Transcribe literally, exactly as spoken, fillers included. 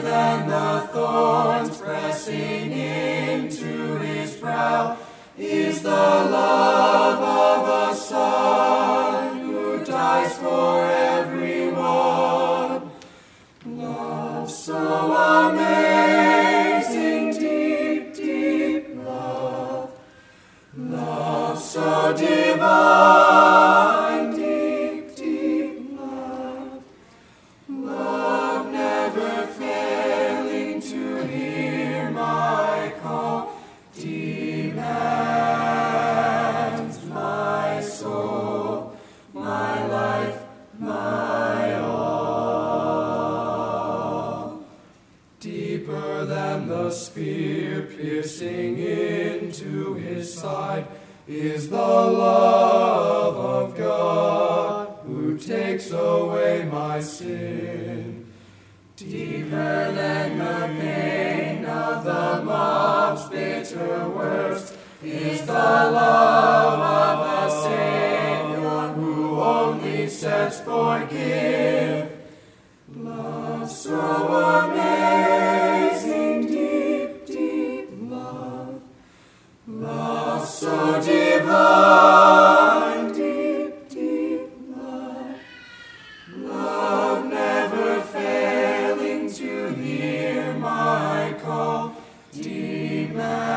than the thorns pressing into his brow is the love of a Son who dies for everyone. Love so amazing, deep, deep love. Love so divine, deep, deep love. Love never failing to hear my call, demands my soul, my life, my all. Deeper than the spear piercing into his side is the love of God who takes away my sin. Deeper than the pain of the mob's bitter worst is the love of a Savior who only says forgive. Love so amazing, deep, deep love. Love so divine, deep, deep love. Love never failing to hear my call, demands